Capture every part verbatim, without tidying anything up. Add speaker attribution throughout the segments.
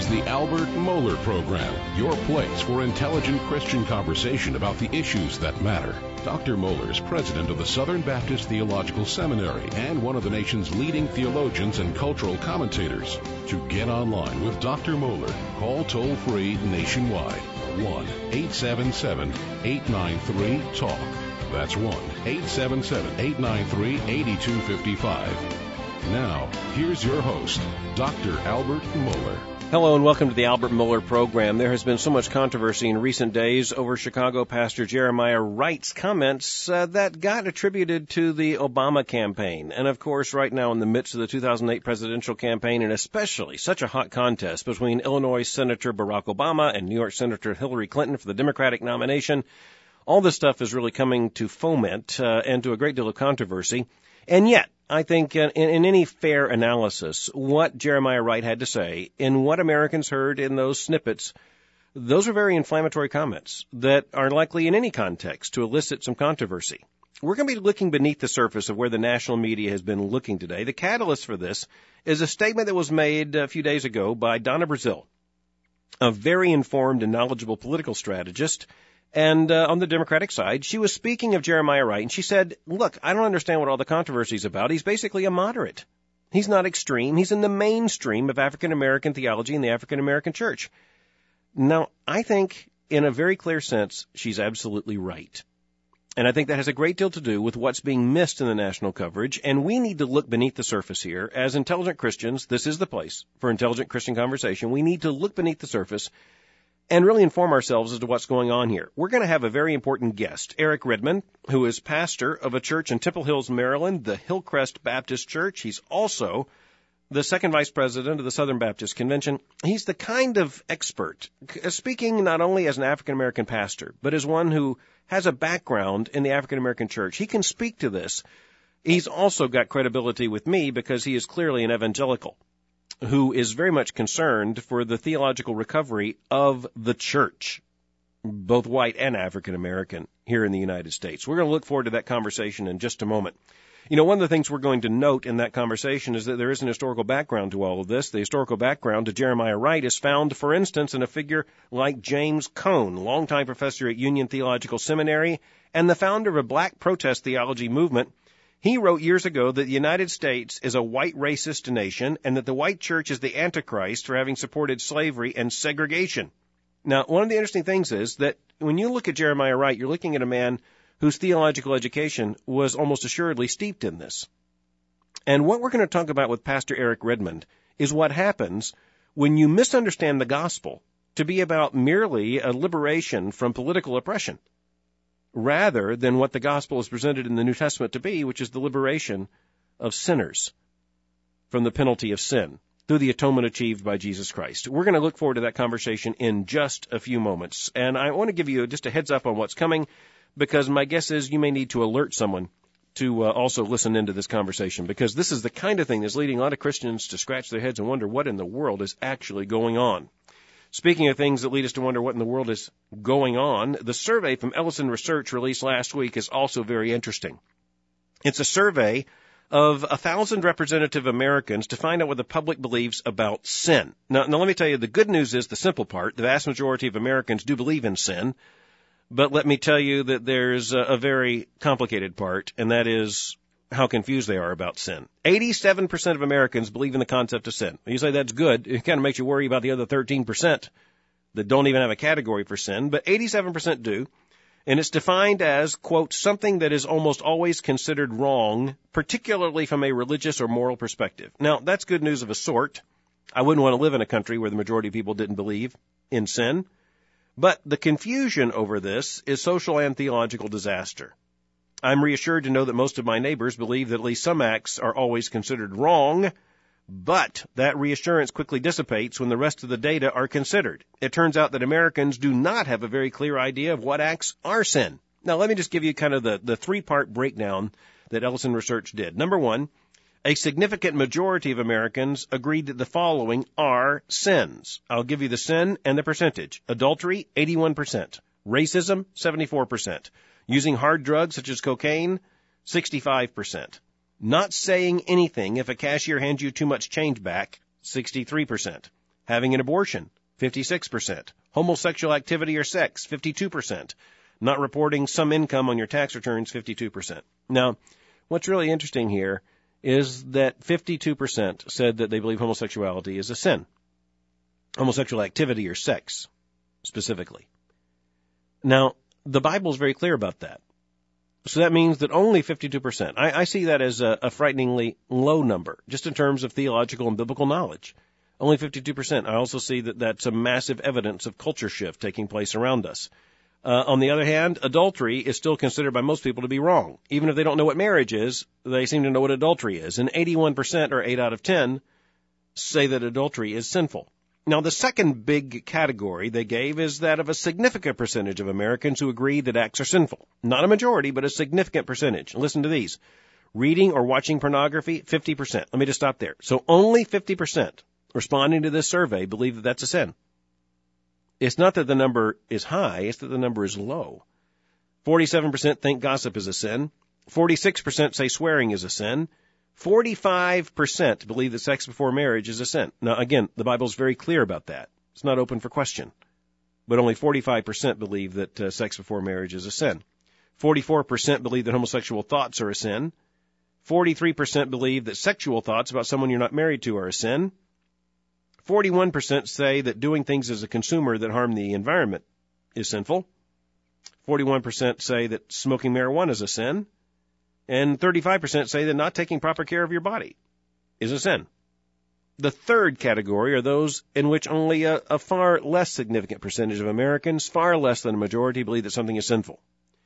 Speaker 1: the Albert Mohler Program, your place for intelligent Christian conversation about the issues that matter. Doctor Mohler is president of the Southern Baptist Theological Seminary and one of the nation's leading theologians and cultural commentators. To get online with Doctor Mohler, call toll-free nationwide, one eight seven seven, eight nine three, talk. That's one eight seven seven, eight nine three, eight two five five. Now, here's your host, Doctor Albert Mohler.
Speaker 2: Hello and welcome to the Albert Mohler Program. There has been so much controversy in recent days over Chicago pastor Jeremiah Wright's comments uh, that got attributed to the Obama campaign. And of course, right now in the midst of the two thousand eight presidential campaign, and especially such a hot contest between Illinois Senator Barack Obama and New York Senator Hillary Clinton for the Democratic nomination, all this stuff is really coming to foment uh, and to a great deal of controversy. And yet, I think in, in any fair analysis, what Jeremiah Wright had to say and what Americans heard in those snippets, those are very inflammatory comments that are likely in any context to elicit some controversy. We're going to be looking beneath the surface of where the national media has been looking today. The catalyst for this is a statement that was made a few days ago by Donna Brazile, a very informed and knowledgeable political strategist. And uh, on the Democratic side, she was speaking of Jeremiah Wright, and she said, look, I don't understand what all the controversy is about. He's basically a moderate. He's not extreme. He's in the mainstream of African-American theology in the African-American church. Now, I think, in a very clear sense, she's absolutely right. And I think that has a great deal to do with what's being missed in the national coverage, and we need to look beneath the surface here. As intelligent Christians, this is the place for intelligent Christian conversation. We need to look beneath the surface and really inform ourselves as to what's going on here. We're going to have a very important guest, Eric Redmond, who is pastor of a church in Temple Hills, Maryland, the Hillcrest Baptist Church. He's also the second vice president of the Southern Baptist Convention. He's the kind of expert, speaking not only as an African-American pastor, but as one who has a background in the African-American church. He can speak to this. He's also got credibility with me because he is clearly an evangelical who is very much concerned for the theological recovery of the church, both white and African-American, here in the United States. We're going to look forward to that conversation in just a moment. You know, one of the things we're going to note in that conversation is that there is an historical background to all of this. The historical background to Jeremiah Wright is found, for instance, in a figure like James Cone, longtime professor at Union Theological Seminary and the founder of a black protest theology movement. He wrote years ago that the United States is a white racist nation and that the white church is the Antichrist for having supported slavery and segregation. Now, one of the interesting things is that when you look at Jeremiah Wright, you're looking at a man whose theological education was almost assuredly steeped in this. And what we're going to talk about with Pastor Eric Redmond is what happens when you misunderstand the gospel to be about merely a liberation from political oppression, rather than what the gospel is presented in the New Testament to be, which is the liberation of sinners from the penalty of sin through the atonement achieved by Jesus Christ. We're going to look forward to that conversation in just a few moments. And I want to give you just a heads up on what's coming, because my guess is you may need to alert someone to uh, also listen into this conversation, because this is the kind of thing that's leading a lot of Christians to scratch their heads and wonder what in the world is actually going on. Speaking of things that lead us to wonder what in the world is going on, the survey from Ellison Research released last week is also very interesting. It's a survey of a thousand representative Americans to find out what the public believes about sin. Now, now, let me tell you, the good news is the simple part. The vast majority of Americans do believe in sin. But let me tell you that there's a, a very complicated part, and that is how confused they are about sin. eighty-seven percent of Americans believe in the concept of sin. You say that's good. It kind of makes you worry about the other thirteen percent that don't even have a category for sin, but eighty-seven percent do. And it's defined as, quote, something that is almost always considered wrong, particularly from a religious or moral perspective. Now, that's good news of a sort. I wouldn't want to live in a country where the majority of people didn't believe in sin. But the confusion over this is social and theological disaster. I'm reassured to know that most of my neighbors believe that at least some acts are always considered wrong, but that reassurance quickly dissipates when the rest of the data are considered. It turns out that Americans do not have a very clear idea of what acts are sin. Now, let me just give you kind of the, the three-part breakdown that Ellison Research did. Number one, a significant majority of Americans agreed that the following are sins. I'll give you the sin and the percentage. Adultery, eighty-one percent. Racism, seventy-four percent. Using hard drugs such as cocaine, sixty-five percent. Not saying anything if a cashier hands you too much change back, sixty-three percent. Having an abortion, fifty-six percent. Homosexual activity or sex, fifty-two percent. Not reporting some income on your tax returns, fifty-two percent. Now, what's really interesting here is that fifty-two percent said that they believe homosexuality is a sin. Homosexual activity or sex, specifically. Now, the Bible is very clear about that. So that means that only fifty-two percent. I, I see that as a, a frighteningly low number, just in terms of theological and biblical knowledge. Only fifty-two percent. I also see that that's a massive evidence of culture shift taking place around us. Uh, on the other hand, adultery is still considered by most people to be wrong. Even if they don't know what marriage is, they seem to know what adultery is. And eighty-one percent, or eight out of ten, say that adultery is sinful. Now, the second big category they gave is that of a significant percentage of Americans who agree that acts are sinful. Not a majority, but a significant percentage. Listen to these. Reading or watching pornography, fifty percent. Let me just stop there. So only fifty percent responding to this survey believe that that's a sin. It's not that the number is high, it's that the number is low. forty-seven percent think gossip is a sin. forty-six percent say swearing is a sin. forty-five percent believe that sex before marriage is a sin. Now, again, the Bible's very clear about that. It's not open for question. But only forty-five percent believe that uh, sex before marriage is a sin. forty-four percent believe that homosexual thoughts are a sin. forty-three percent believe that sexual thoughts about someone you're not married to are a sin. forty-one percent say that doing things as a consumer that harm the environment is sinful. forty-one percent say that smoking marijuana is a sin. And thirty-five percent say that not taking proper care of your body is a sin. The third category are those in which only a, a far less significant percentage of Americans, far less than a majority, believe that something is sinful.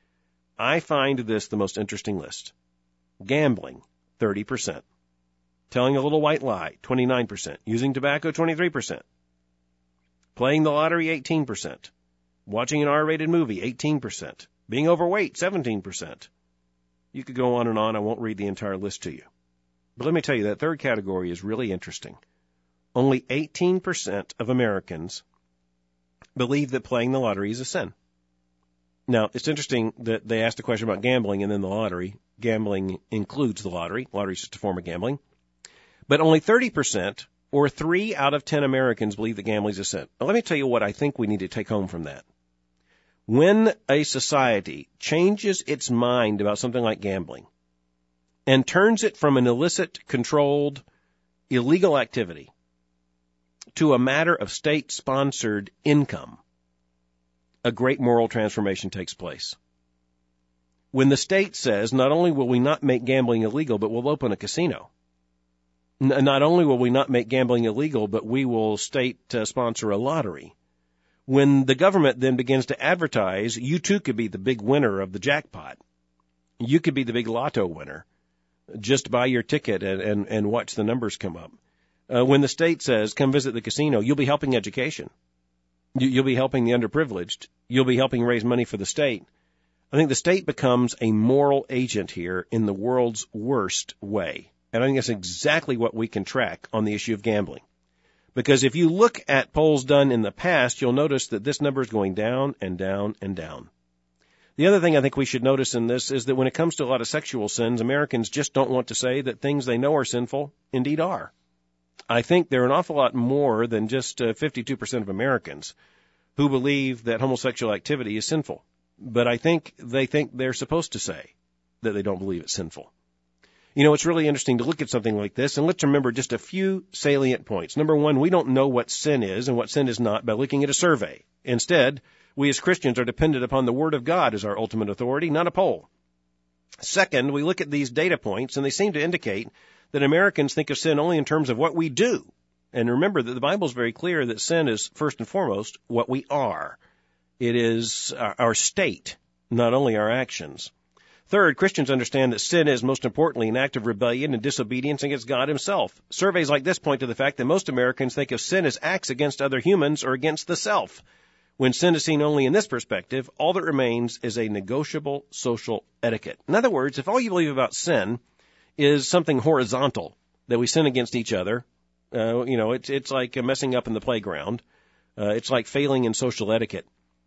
Speaker 2: I find this the most interesting list. Gambling, thirty percent. Telling a little white lie, twenty-nine percent. Using tobacco, twenty-three percent. Playing the lottery, eighteen percent. Watching an R-rated movie, eighteen percent. Being overweight, seventeen percent. You could go on and on. I won't read the entire list to you. But let me tell you, that third category is really interesting. Only eighteen percent of Americans believe that playing the lottery is a sin. Now, it's interesting that they asked a question about gambling and then the lottery. Gambling includes the lottery. Lottery is just a form of gambling. But only thirty percent, or three out of ten Americans, believe that gambling is a sin. Now, let me tell you what I think we need to take home from that. When a society changes its mind about something like gambling and turns it from an illicit, controlled, illegal activity to a matter of state-sponsored income, a great moral transformation takes place. When the state says, not only will we not make gambling illegal, but we'll open a casino. Not only will we not make gambling illegal, but we will state uh, sponsor a lottery. When the government then begins to advertise, you too could be the big winner of the jackpot. You could be the big lotto winner. Just buy your ticket and, and, and watch the numbers come up. Uh, when the state says, come visit the casino, you'll be helping education. You, you'll be helping the underprivileged. You'll be helping raise money for the state. I think the state becomes a moral agent here in the world's worst way. And I think that's exactly what we can track on the issue of gambling. Because if you look at polls done in the past, you'll notice that this number is going down and down and down. The other thing I think we should notice in this is that when it comes to a lot of sexual sins, Americans just don't want to say that things they know are sinful indeed are. I think there are an awful lot more than just uh, fifty-two percent of Americans who believe that homosexual activity is sinful. But I think they think they're supposed to say that they don't believe it's sinful. You know, it's really interesting to look at something like this, and let's remember just a few salient points. Number one, we don't know what sin is and what sin is not by looking at a survey. Instead, we as Christians are dependent upon the Word of God as our ultimate authority, not a poll. Second, we look at these data points, and they seem to indicate that Americans think of sin only in terms of what we do. And remember that the Bible is very clear that sin is, first and foremost, what we are. It is our state, not only our actions. Third, Christians understand that sin is, most importantly, an act of rebellion and disobedience against God himself. Surveys like this point to the fact that most Americans think of sin as acts against other humans or against the self. When sin is seen only in this perspective, all that remains is a negotiable social etiquette. In other words, if all you believe about sin is something horizontal, that we sin against each other, uh, you know, it's, it's like messing up in the playground, uh, it's like failing in social etiquette,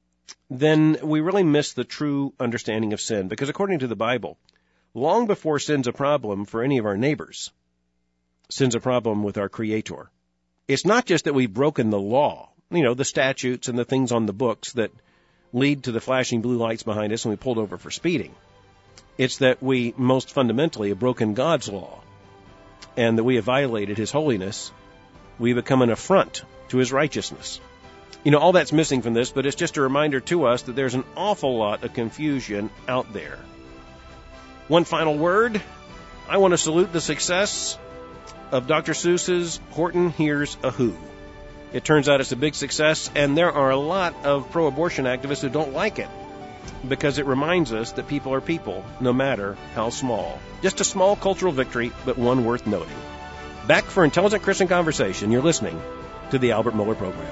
Speaker 2: then we really miss the true understanding of sin. Because according to the Bible, long before sin's a problem for any of our neighbors, sin's a problem with our Creator. It's not just that we've broken the law, you know, the statutes and the things on the books that lead to the flashing blue lights behind us and we pulled over for speeding. It's that we most fundamentally have broken God's law and that we have violated his holiness. We become an affront to his righteousness. You know, all that's missing from this, but it's just a reminder to us that there's an awful lot of confusion out there. One final word. I want to salute the success of Doctor Seuss's Horton Hears a Who. It turns out it's a big success, and there are a lot of pro-abortion activists who don't like it because it reminds us that people are people, no matter how small. Just a small cultural victory, but one worth noting. Back for Intelligent Christian Conversation. You're listening to the Albert Mohler Program.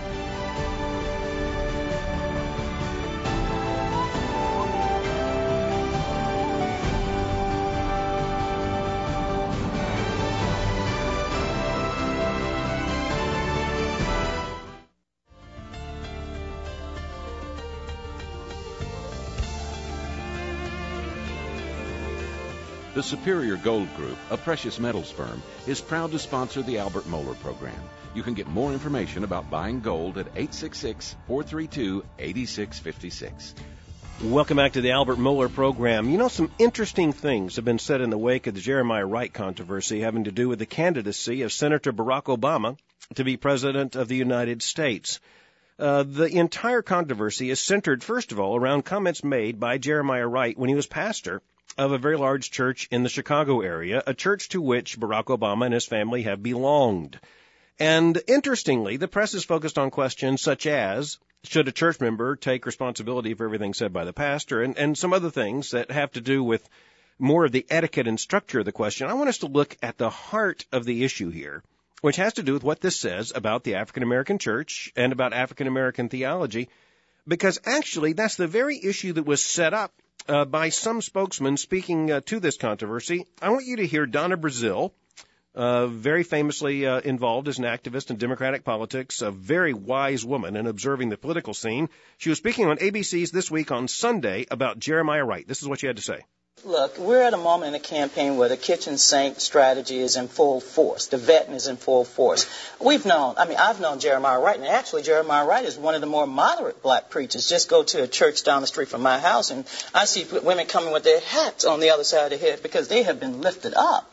Speaker 1: The Superior Gold Group, a precious metals firm, is proud to sponsor the Albert Mohler Program. You can get more information about buying gold at eight six six, four three two, eight six five six.
Speaker 2: Welcome back to the Albert Mohler Program. You know, some interesting things have been said in the wake of the Jeremiah Wright controversy having to do with the candidacy of Senator Barack Obama to be President of the United States. Uh, the entire controversy is centered, first of all, around comments made by Jeremiah Wright when he was pastor of a very large church in the Chicago area, a church to which Barack Obama and his family have belonged. And interestingly, the press is focused on questions such as, should a church member take responsibility for everything said by the pastor, and, and some other things that have to do with more of the etiquette and structure of the question. I want us to look at the heart of the issue here, which has to do with what this says about the African-American church and about African-American theology, because actually that's the very issue that was set up Uh, by some spokesman speaking uh, to this controversy. I want you to hear Donna Brazile, uh, very famously uh, involved as an activist in Democratic politics, a very wise woman in observing the political scene. She was speaking on A B C's This Week on Sunday about Jeremiah Wright. This is what she had to say.
Speaker 3: Look, we're at a moment in the campaign where the kitchen sink strategy is in full force. The vetting is in full force. We've known, I mean, I've known Jeremiah Wright, and actually Jeremiah Wright is one of the more moderate black preachers. Just go to a church down the street from my house, and I see women coming with their hats on the other side of their head because they have been lifted up.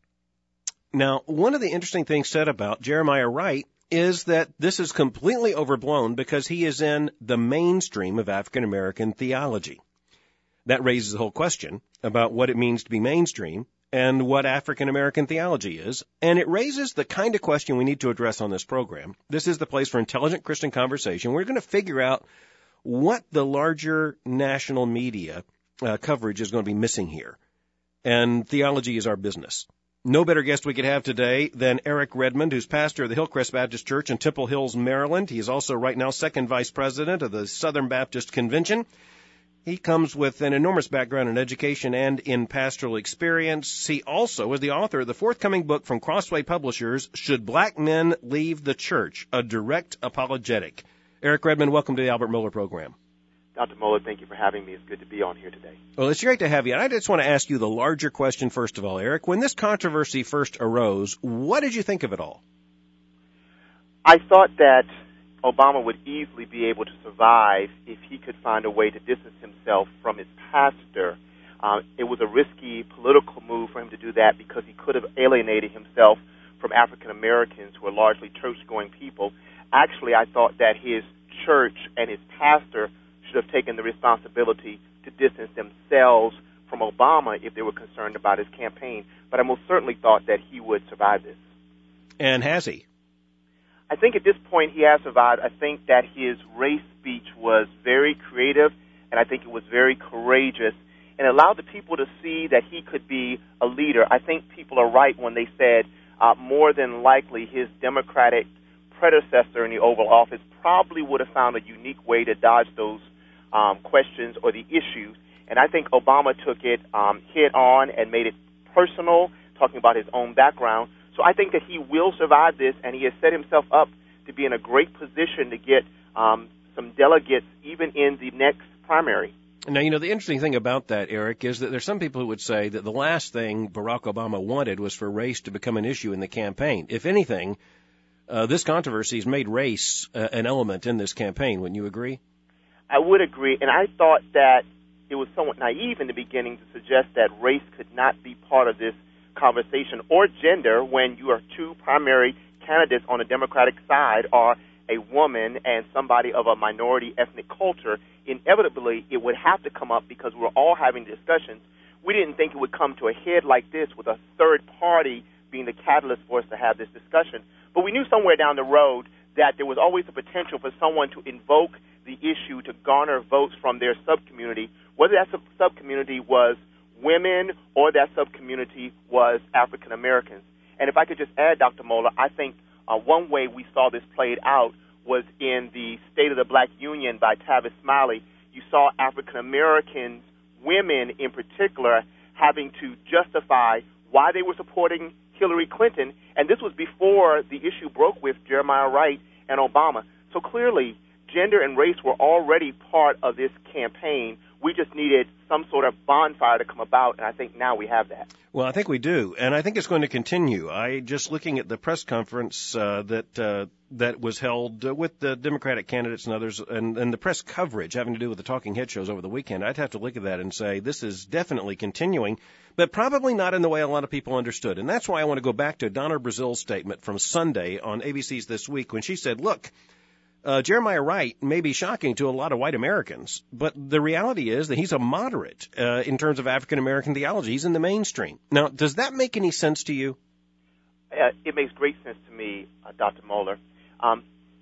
Speaker 2: Now, one of the interesting things said about Jeremiah Wright is that this is completely overblown because he is in the mainstream of African-American theology. That raises the whole question about what it means to be mainstream and what African-American theology is. And it raises the kind of question we need to address on this program. This is the place for intelligent Christian conversation. We're going to figure out what the larger national media uh, coverage is going to be missing here. And theology is our business. No better guest we could have today than Eric Redmond, who's pastor of the Hillcrest Baptist Church in Temple Hills, Maryland. He is also right now second vice president of the Southern Baptist Convention. He comes with an enormous background in education and in pastoral experience. He also is the author of the forthcoming book from Crossway Publishers, Should Black Men Leave the Church? A Direct Apologetic. Eric Redmond, welcome to the Albert Mohler Program.
Speaker 4: Doctor Mohler, thank you for having me. It's good to be on here today.
Speaker 2: Well, it's great to have you. And I just want to ask you the larger question first of all, Eric. When this controversy first arose, what did you think of it all?
Speaker 4: I thought that Obama would easily be able to survive if he could find a way to distance himself from his pastor. Uh, it was a risky political move for him to do that because he could have alienated himself from African Americans who are largely church-going people. Actually, I thought that his church and his pastor should have taken the responsibility to distance themselves from Obama if they were concerned about his campaign. But I most certainly thought that he would survive this.
Speaker 2: And has he?
Speaker 4: I think at this point he has survived. I think that his race speech was very creative, and I think it was very courageous, and allowed the people to see that he could be a leader. I think people are right when they said uh, more than likely his Democratic predecessor in the Oval Office probably would have found a unique way to dodge those um, questions or the issues, and I think Obama took it um, head on and made it personal, talking about his own background. So I think that he will survive this, and he has set himself up to be in a great position to get um, some delegates even in the next primary.
Speaker 2: Now, you know, the interesting thing about that, Eric, is that there's some people who would say that the last thing Barack Obama wanted was for race to become an issue in the campaign. If anything, uh, this controversy has made race uh, an element in this campaign. Wouldn't you agree?
Speaker 4: I would agree, and I thought that it was somewhat naive in the beginning to suggest that race could not be part of this conversation, or gender, when you are two primary candidates on the Democratic side are a woman and somebody of a minority ethnic culture. Inevitably, it would have to come up because we're all having discussions. We didn't think it would come to a head like this with a third party being the catalyst for us to have this discussion. But we knew somewhere down the road that there was always the potential for someone to invoke the issue to garner votes from their subcommunity, whether that sub- subcommunity was women or that subcommunity was African Americans. And if I could just add, Doctor Mohler, I think uh, one way we saw this played out was in the State of the Black Union by Tavis Smiley. You saw African Americans, women in particular, having to justify why they were supporting Hillary Clinton, and this was before the issue broke with Jeremiah Wright and Obama. So clearly, gender and race were already part of this campaign. We just needed some sort of bonfire to come about, and I think now we have that.
Speaker 2: Well, I think we do, and I think it's going to continue. I just looking at the press conference uh, that uh, that was held uh, with the Democratic candidates and others, and, and the press coverage having to do with the talking head shows over the weekend, I'd have to look at that and say this is definitely continuing, but probably not in the way a lot of people understood. And that's why I want to go back to Donna Brazil's statement from Sunday on A B C's This Week when she said, look, Uh, Jeremiah Wright may be shocking to a lot of white Americans, but the reality is that he's a moderate uh, in terms of African-American theology. He's in the mainstream. Now, does that make any sense to you?
Speaker 4: Uh, it makes great sense to me, uh, Doctor Mohler. Um,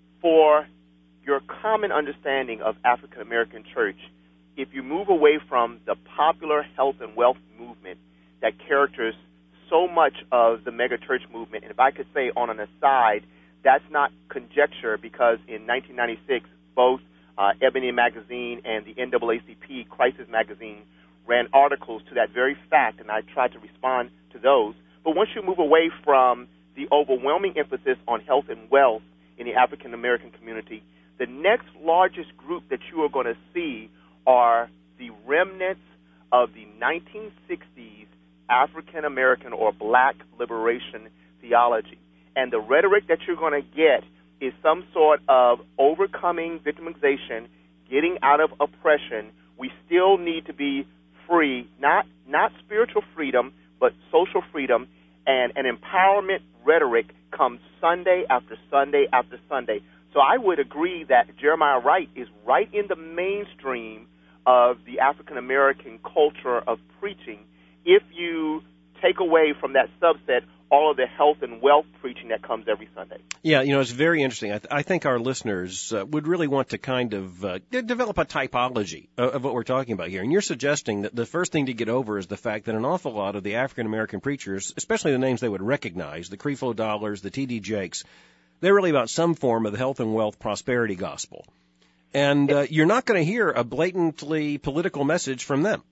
Speaker 4: for your common understanding of African-American church, if you move away from the popular health and wealth movement that characterizes so much of the megachurch movement, and if I could say on an aside, that's not conjecture, because in nineteen ninety-six, both uh, Ebony Magazine and the N double A C P Crisis Magazine ran articles to that very fact, and I tried to respond to those. But once you move away from the overwhelming emphasis on health and wealth in the African American community, the next largest group that you are going to see are the remnants of the nineteen sixties African American or black liberation theology. And the rhetoric that you're going to get is some sort of overcoming victimization, getting out of oppression. We still need to be free, not not spiritual freedom, but social freedom, and an empowerment rhetoric comes Sunday after Sunday after Sunday. So I would agree that Jeremiah Wright is right in the mainstream of the African American culture of preaching if you take away from that subset all of the health and wealth preaching that comes every Sunday.
Speaker 2: Yeah, you know, it's very interesting. I, th- I think our listeners uh, would really want to kind of uh, d- develop a typology of, of what we're talking about here. And you're suggesting that the first thing to get over is the fact that an awful lot of the African-American preachers, especially the names they would recognize, the Creflo Dollars, the T D Jakes, they're really about some form of the health and wealth prosperity gospel. And uh, you're not going to hear a blatantly political message from them.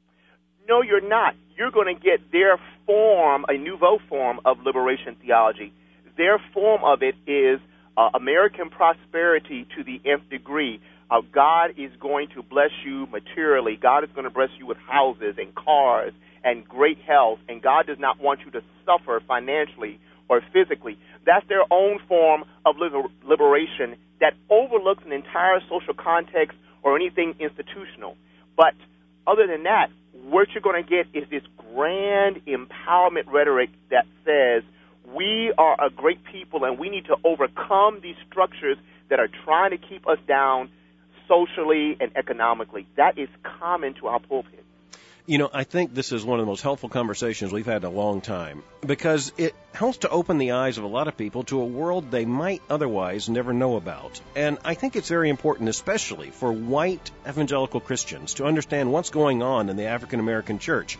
Speaker 4: No, you're not. You're going to get their form, a nouveau form of liberation theology. Their form of it is uh, American prosperity to the nth degree. Uh, God is going to bless you materially. God is going to bless you with houses and cars and great health, and God does not want you to suffer financially or physically. That's their own form of liber- liberation that overlooks an entire social context or anything institutional. But other than that, what you're going to get is this grand empowerment rhetoric that says we are a great people and we need to overcome these structures that are trying to keep us down socially and economically. That is common to our pulpit.
Speaker 2: You know, I think this is one of the most helpful conversations we've had in a long time because it helps to open the eyes of a lot of people to a world they might otherwise never know about. And I think it's very important, especially for white evangelical Christians, to understand what's going on in the African American church.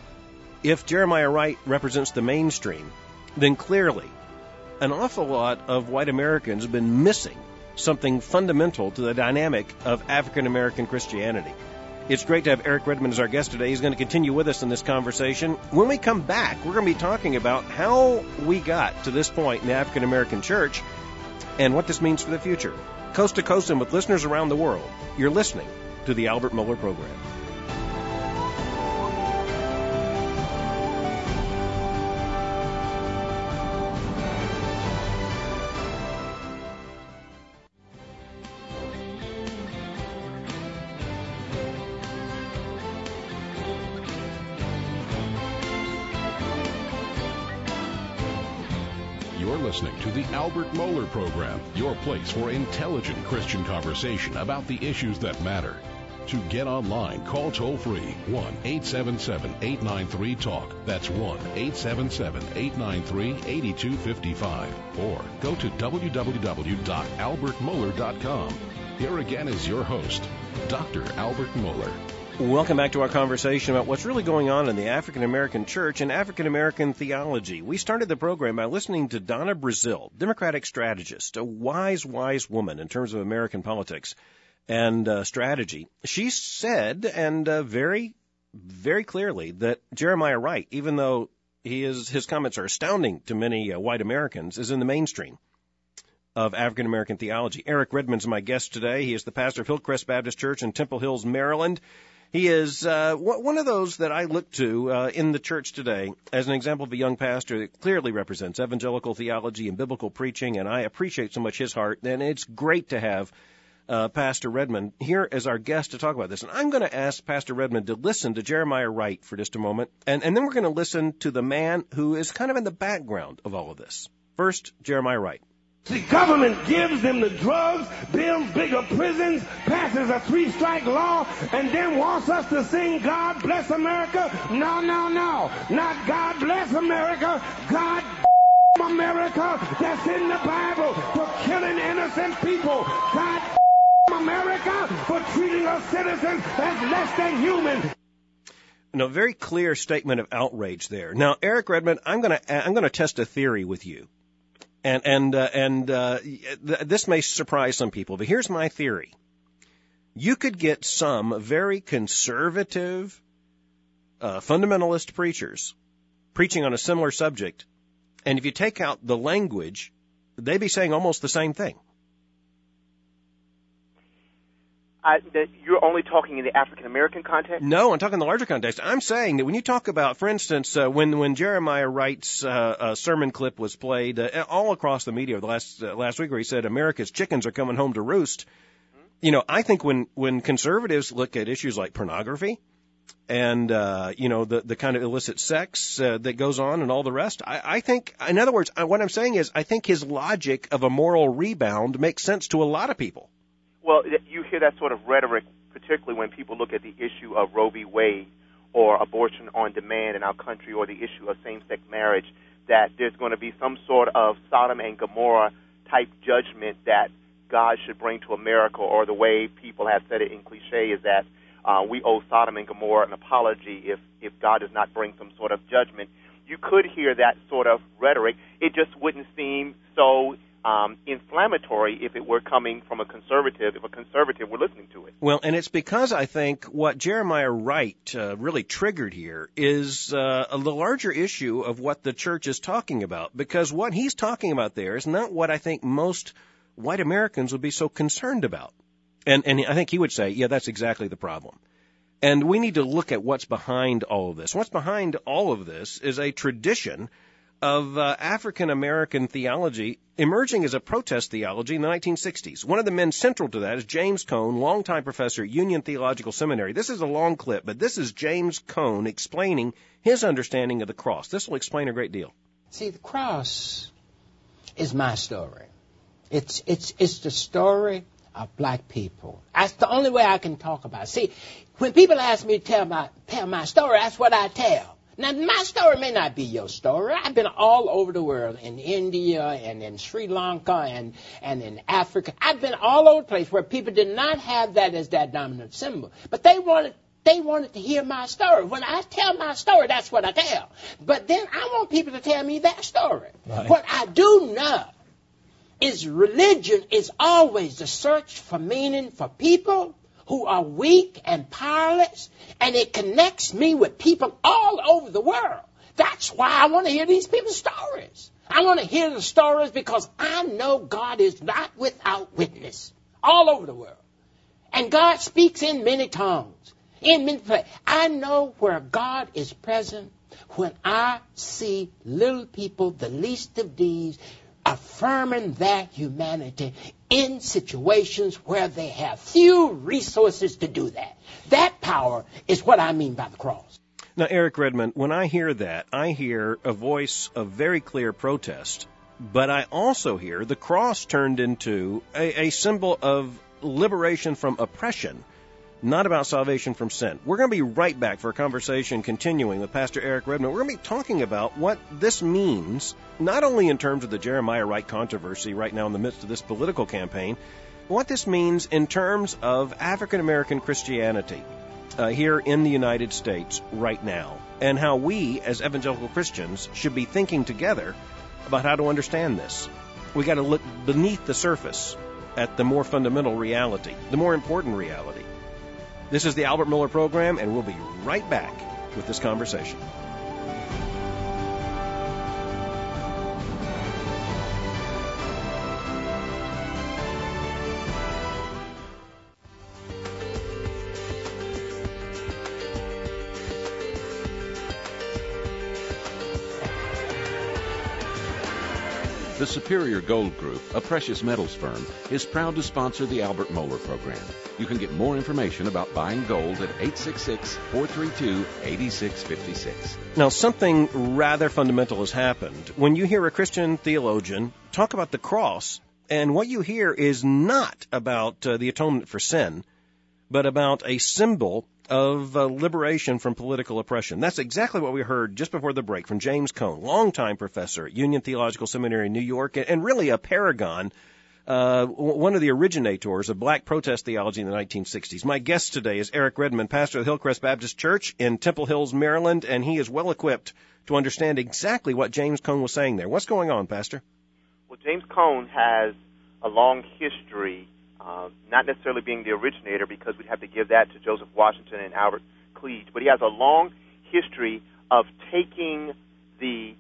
Speaker 2: If Jeremiah Wright represents the mainstream, then clearly an awful lot of white Americans have been missing something fundamental to the dynamic of African American Christianity. It's great to have Eric Redmond as our guest today. He's going to continue with us in this conversation. When we come back, we're going to be talking about how we got to this point in the African American church and what this means for the future. Coast to coast and with listeners around the world, you're listening to the Albert Mohler Program.
Speaker 1: listening to the Albert Mohler Program, your place for intelligent Christian conversation about the issues that matter. To get online, call toll-free one eight seven seven, eight nine three, talk. That's one eight seven seven, eight nine three, eight two five five. Or go to w w w dot albert mohler dot com. Here again is your host, Doctor Albert Mohler.
Speaker 2: Welcome back to our conversation about what's really going on in the African American church and African American theology. We started the program by listening to Donna Brazile, Democratic strategist, a wise, wise woman in terms of American politics and uh, strategy. She said, and uh, very, very clearly, that Jeremiah Wright, even though he is, his comments are astounding to many uh, white Americans, is in the mainstream of African American theology. Eric Redmond's my guest today. He is the pastor of Hillcrest Baptist Church in Temple Hills, Maryland. He is uh, one of those that I look to uh, in the church today as an example of a young pastor that clearly represents evangelical theology and biblical preaching, and I appreciate so much his heart. And it's great to have Uh, Pastor Redmond here as our guest to talk about this. And I'm going to ask Pastor Redmond to listen to Jeremiah Wright for just a moment, and, and then we're going to listen to the man who is kind of in the background of all of this. First, Jeremiah Wright.
Speaker 5: The government gives them the drugs, builds bigger prisons, passes a three-strike law, and then wants us to sing God Bless America? No, no, no. Not God Bless America. God America. That's in the Bible for killing innocent people. God America for treating us citizens as less than human.
Speaker 2: No, very clear statement of outrage there. Now, Eric Redmond, I'm going to I'm going to test a theory with you, and and uh, and uh, th- this may surprise some people, but here's my theory: you could get some very conservative, uh, fundamentalist preachers preaching on a similar subject, and if you take out the language, they'd be saying almost the same thing.
Speaker 4: I, that you're only talking in the African-American context?
Speaker 2: No, I'm talking in the larger context. I'm saying that when you talk about, for instance, uh, when when Jeremiah Wright's uh, uh, sermon clip was played uh, all across the media the last uh, last week, where he said America's chickens are coming home to roost, mm-hmm. you know, I think when when conservatives look at issues like pornography and uh, you know the the kind of illicit sex uh, that goes on and all the rest, I, I think, in other words, I, what I'm saying is, I think his logic of a moral rebound makes sense to a lot of people.
Speaker 4: Well, you hear that sort of rhetoric, particularly when people look at the issue of Roe v. Wade or abortion on demand in our country, or the issue of same-sex marriage, that there's going to be some sort of Sodom and Gomorrah type judgment that God should bring to America, or the way people have said it in cliche is that uh, we owe Sodom and Gomorrah an apology if, if God does not bring some sort of judgment. You could hear that sort of rhetoric. It just wouldn't seem so Um, inflammatory if it were coming from a conservative, if a conservative were listening to it.
Speaker 2: Well, and it's because I think what Jeremiah Wright uh, really triggered here is uh, the larger issue of what the church is talking about, because what he's talking about there is not what I think most white Americans would be so concerned about. And, and I think he would say, yeah, that's exactly the problem. And we need to look at what's behind all of this. What's behind all of this is a tradition of uh, African-American theology emerging as a protest theology in the nineteen sixties. One of the men central to that is James Cone, longtime professor at Union Theological Seminary. This is a long clip, but this is James Cone explaining his understanding of the cross. This will explain a great deal.
Speaker 6: See, the cross is my story. It's it's it's the story of black people. That's the only way I can talk about it. See, when people ask me to tell my tell my story, that's what I tell. Now, my story may not be your story. I've been all over the world, in India and in Sri Lanka and, and in Africa. I've been all over the place where people did not have that as their dominant symbol. But they wanted they wanted to hear my story. When I tell my story, that's what I tell. But then I want people to tell me their story. Right. What I do know is religion is always the search for meaning for people who are weak and powerless, and it connects me with people all over the world. That's why I want to hear these people's stories. I want to hear the stories because I know God is not without witness all over the world. And God speaks in many tongues, in many places. I know where God is present when I see little people, the least of these, affirming their humanity in situations where they have few resources to do that. That power is what I mean by the cross.
Speaker 2: Now, Eric Redmond, when I hear that, I hear a voice of very clear protest but I also hear the cross turned into a, a symbol of liberation from oppression, not about salvation from sin. We're going to be right back for a conversation continuing with Pastor Eric Redmond. We're going to be talking about what this means, not only in terms of the Jeremiah Wright controversy right now in the midst of this political campaign, but what this means in terms of African American Christianity uh, here in the United States right now, and how we as evangelical Christians should be thinking together about how to understand this. We got to look beneath the surface at the more fundamental reality, the more important reality. This is the Albert Mohler Program, and we'll be right back with this conversation.
Speaker 1: The Superior Gold Group, a precious metals firm, is proud to sponsor the Albert Mohler Program. You can get more information about buying gold at eight six six, four three two, eight six five six.
Speaker 2: Now, something rather fundamental has happened. When you hear a Christian theologian talk about the cross, and what you hear is not about uh, the atonement for sin, but about a symbol of uh, liberation from political oppression. That's exactly what we heard just before the break from James Cone, longtime professor at Union Theological Seminary in New York, and really a paragon, uh, one of the originators of black protest theology in the nineteen sixties. My guest today is Eric Redmond, pastor of the Hillcrest Baptist Church in Temple Hills, Maryland, and he is well equipped to understand exactly what James Cone was saying there. What's going on, Pastor?
Speaker 4: Well, James Cone has a long history, Uh, not necessarily being the originator, because we'd have to give that to Joseph Washington and Albert Cleage, but he has a long history of taking the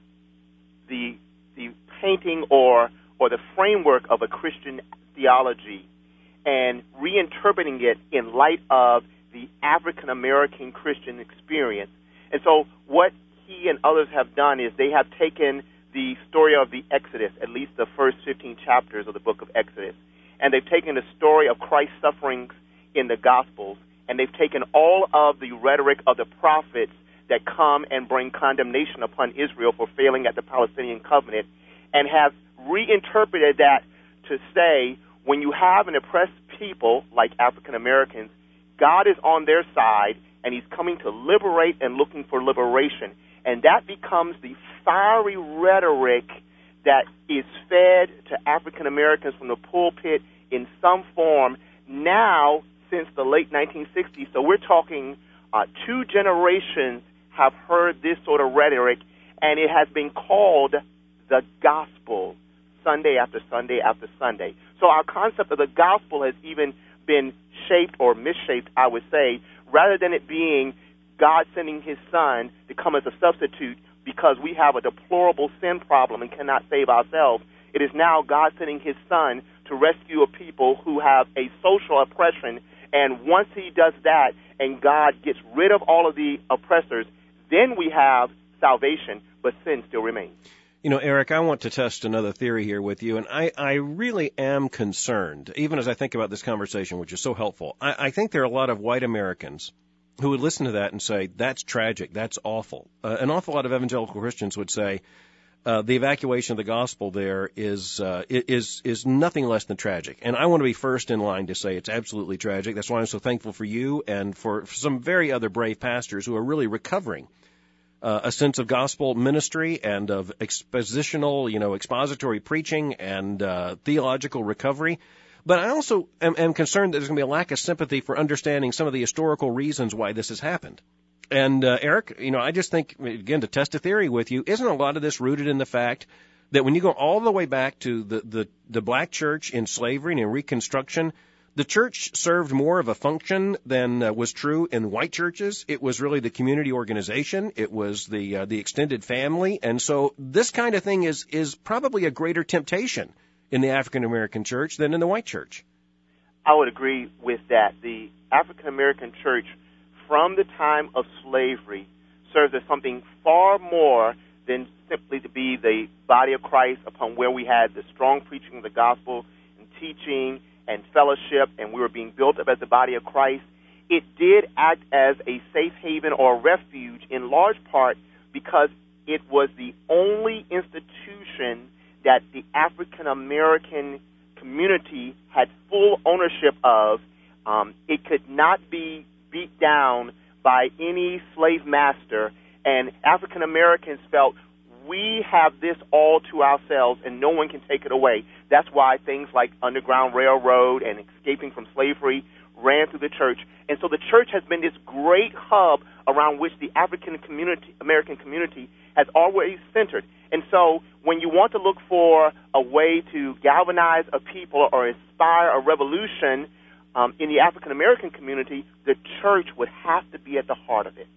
Speaker 4: the the painting or or the framework of a Christian theology and reinterpreting it in light of the African American Christian experience. And so what he and others have done is they have taken the story of the Exodus, at least the first fifteen chapters of the book of Exodus, and they've taken the story of Christ's sufferings in the Gospels, and they've taken all of the rhetoric of the prophets that come and bring condemnation upon Israel for failing at the Palestinian covenant, and have reinterpreted that to say, when you have an oppressed people like African Americans, God is on their side, and he's coming to liberate and looking for liberation. And that becomes the fiery rhetoric that is fed to African Americans from the pulpit in some form now since the late nineteen sixties. So we're talking uh, two generations have heard this sort of rhetoric, and it has been called the gospel Sunday after Sunday after Sunday. So our concept of the gospel has even been shaped or misshaped, I would say, rather than it being God sending his son to come as a substitute because we have a deplorable sin problem and cannot save ourselves. It is now God sending his son to rescue a people who have a social oppression, and once he does that and God gets rid of all of the oppressors, then we have salvation, but sin still remains.
Speaker 2: You know, Eric, I want to test another theory here with you, and I, I really am concerned, even as I think about this conversation, which is so helpful. I, I think there are a lot of white Americans who would listen to that and say, that's tragic, that's awful. Uh, an awful lot of evangelical Christians would say, uh, the evacuation of the gospel there is, uh, is, is nothing less than tragic. And I want to be first in line to say it's absolutely tragic. That's why I'm so thankful for you and for, for some very other brave pastors who are really recovering uh, a sense of gospel ministry and of expositional, you know, expository preaching and uh, theological recovery. But I also am, am concerned that there's going to be a lack of sympathy for understanding some of the historical reasons why this has happened. And, uh, Eric, you know, I just think, again, to test a theory with you, isn't a lot of this rooted in the fact that when you go all the way back to the, the, the black church in slavery and in Reconstruction, the church served more of a function than uh, was true in white churches. It was really the community organization. It was the uh, the extended family. And so this kind of thing is is probably a greater temptation in the African-American church than in the white church.
Speaker 4: I would agree with that. The African-American church, from the time of slavery, serves as something far more than simply to be the body of Christ upon where we had the strong preaching of the gospel and teaching and fellowship, and we were being built up as the body of Christ. It did act as a safe haven or refuge in large part because it was the only institution that the African American community had full ownership of. Um, it could not be beat down by any slave master, and African Americans felt we have this all to ourselves and no one can take it away. That's why things like Underground Railroad and escaping from slavery ran through the church. And so the church has been this great hub around which the African community, American community has always centered. And so when you want to look for a way to galvanize a people or inspire a revolution um, in the African American community, the church would have to be at the heart of it.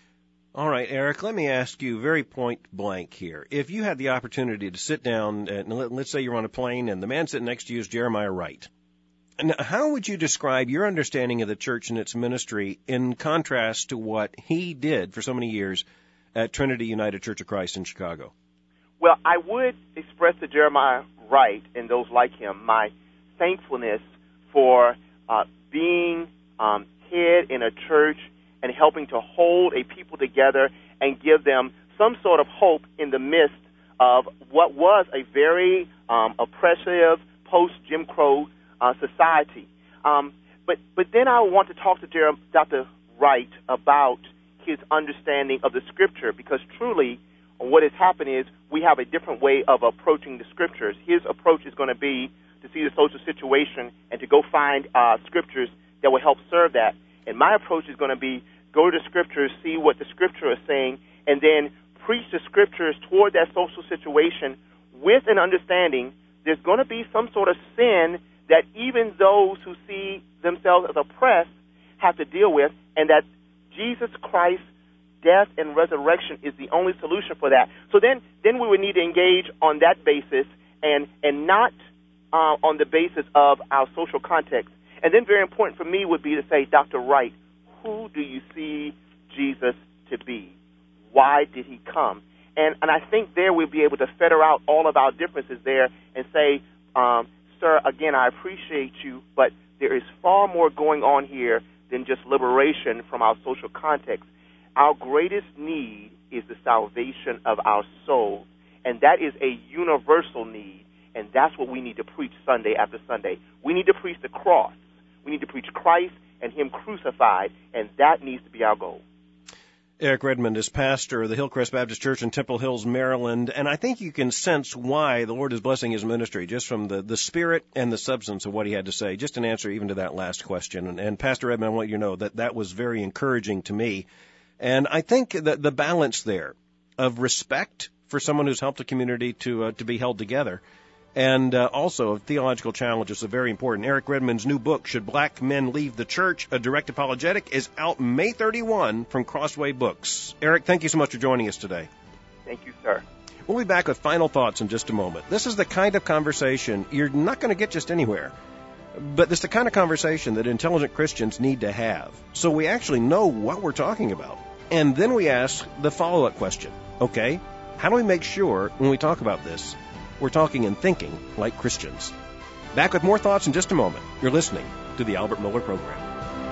Speaker 2: All right, Eric, let me ask you very point blank here. If you had the opportunity to sit down, and let's say you're on a plane and the man sitting next to you is Jeremiah Wright, and how would you describe your understanding of the church and its ministry in contrast to what he did for so many years at Trinity United Church of Christ in Chicago?
Speaker 4: Well, I would express to Jeremiah Wright and those like him my thankfulness for uh, being um, head in a church and helping to hold a people together and give them some sort of hope in the midst of what was a very um, oppressive post-Jim Crow uh, society. Um, but but then I want to talk to Jer- Doctor Wright about his understanding of the Scripture, because truly what has happened is we have a different way of approaching the Scriptures. His approach is going to be to see the social situation and to go find uh, Scriptures that will help serve that. And my approach is going to be go to the Scriptures, see what the Scripture is saying, and then preach the Scriptures toward that social situation with an understanding there's going to be some sort of sin that even those who see themselves as oppressed have to deal with, and that Jesus Christ's death and resurrection is the only solution for that. So then, then we would need to engage on that basis and, and not uh, on the basis of our social context. And then very important for me would be to say, Doctor Wright, who do you see Jesus to be? Why did he come? And and I think there we'll be able to fetter out all of our differences there and say, um, sir, again, I appreciate you, but there is far more going on here than just liberation from our social context. Our greatest need is the salvation of our soul, and that is a universal need, and that's what we need to preach Sunday after Sunday. We need to preach the cross. We need to preach Christ and him crucified, and that needs to be our goal.
Speaker 2: Eric Redmond is pastor of the Hillcrest Baptist Church in Temple Hills, Maryland, and I think you can sense why the Lord is blessing his ministry just from the, the spirit and the substance of what he had to say, just an answer even to that last question. And, and Pastor Redmond, I want you to know that that was very encouraging to me. And I think that the balance there of respect for someone who's helped a community to uh, to be held together, and uh, also theological challenges are very important. Eric Redmond's new book, Should Black Men Leave the Church? A Direct Apologetic, is out May thirty-first from Crossway Books. Eric, thank you so much for joining us today.
Speaker 4: Thank you, sir.
Speaker 2: We'll be back with final thoughts in just a moment. This is the kind of conversation you're not going to get just anywhere, but it's the kind of conversation that intelligent Christians need to have, so we actually know what we're talking about. And then we ask the follow-up question, okay, how do we make sure when we talk about this, we're talking and thinking like Christians? Back with more thoughts in just a moment. You're listening to the Albert Mohler Program.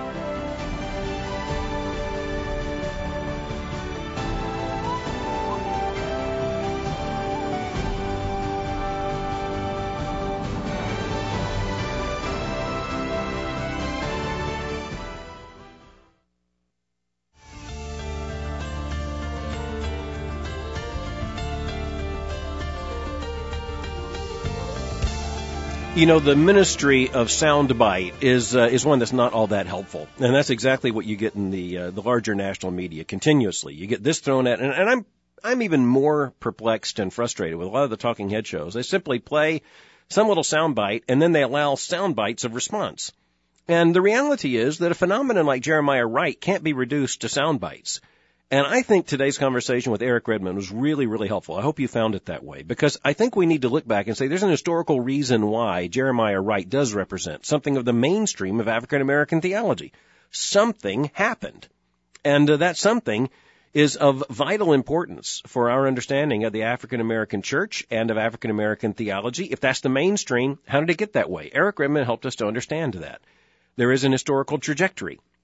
Speaker 2: You know, the ministry of soundbite is uh, is one that's not all that helpful, and that's exactly what you get in the uh, the larger national media continuously. You get this thrown at, and, and I'm I'm even more perplexed and frustrated with a lot of the talking head shows. They simply play some little soundbite, and then they allow soundbites of response. And the reality is that a phenomenon like Jeremiah Wright can't be reduced to soundbites. And I think today's conversation with Eric Redmond was really, really helpful. I hope you found it that way, because I think we need to look back and say there's an historical reason why Jeremiah Wright does represent something of the mainstream of African-American theology. Something happened, and uh, that something is of vital importance for our understanding of the African-American church and of African-American theology. If that's the mainstream, how did it get that way? Eric Redmond helped us to understand that. There is an historical trajectory.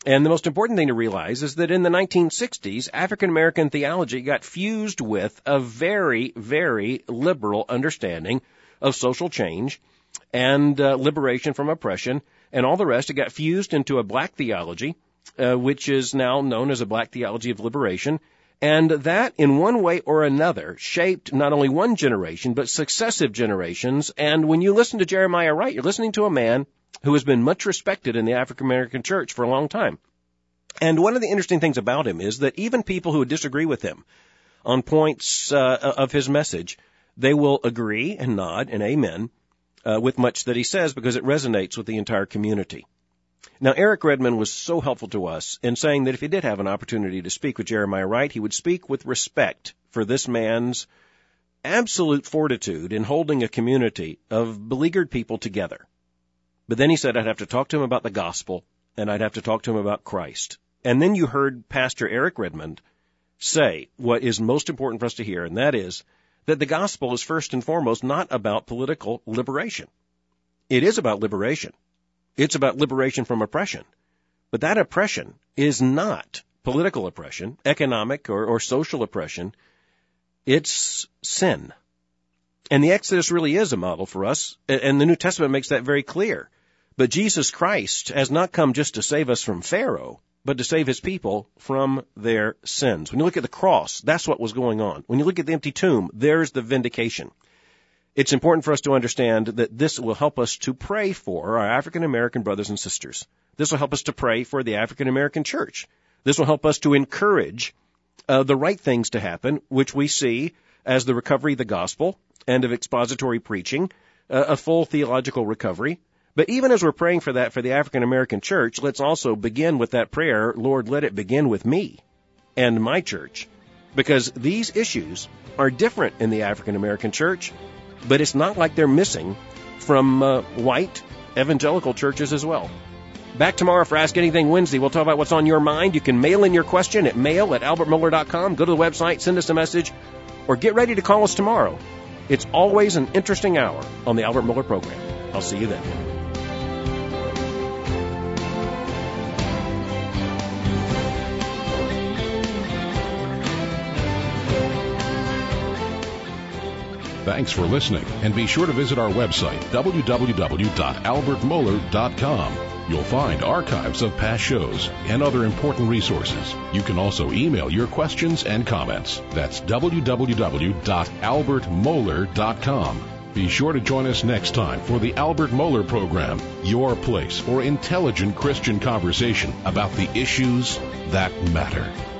Speaker 2: And the most important thing to realize is that in the nineteen sixties, African American theology got fused with a very, very liberal understanding of social change and uh, liberation from oppression and all the rest. It got fused into a black theology, uh, which is now known as a black theology of liberation. And that, in one way or another, shaped not only one generation, but successive generations. And when you listen to Jeremiah Wright, you're listening to a man who has been much respected in the African American church for a long time. And one of the interesting things about him is that even people who would disagree with him on points uh, of his message, they will agree and nod and amen uh, with much that he says because it resonates with the entire community. Now, Eric Redmond was so helpful to us in saying that if he did have an opportunity to speak with Jeremiah Wright, he would speak with respect for this man's absolute fortitude in holding a community of beleaguered people together. But then he said I'd have to talk to him about the gospel, and I'd have to talk to him about Christ. And then you heard Pastor Eric Redmond say what is most important for us to hear, and that is that the gospel is first and foremost not about political liberation. It is about liberation. It's about liberation from oppression. But that oppression is not political oppression, economic or, or social oppression. It's sin. And the Exodus really is a model for us, and the New Testament makes that very clear. But Jesus Christ has not come just to save us from Pharaoh, but to save his people from their sins. When you look at the cross, that's what was going on. When you look at the empty tomb, there's the vindication. It's important for us to understand that this will help us to pray for our African American brothers and sisters. This will help us to pray for the African American church. This will help us to encourage uh, the right things to happen, which we see as the recovery of the gospel and of expository preaching, uh, a full theological recovery. But even as we're praying for that for the African American church, let's also begin with that prayer, Lord, let it begin with me and my church, because these issues are different in the African American church, but it's not like they're missing from uh, white evangelical churches as well. Back tomorrow for Ask Anything Wednesday. We'll talk about what's on your mind. You can mail in your question at mail at albert mohler dot com. Go to the website, send us a message, or get ready to call us tomorrow. It's always an interesting hour on the Albert Mohler Program. I'll see you then.
Speaker 1: Thanks for listening, and be sure to visit our website, w w w dot albert mohler dot com. You'll find archives of past shows and other important resources. You can also email your questions and comments. That's w w w dot albert mohler dot com. Be sure to join us next time for the Albert Mohler Program, your place for intelligent Christian conversation about the issues that matter.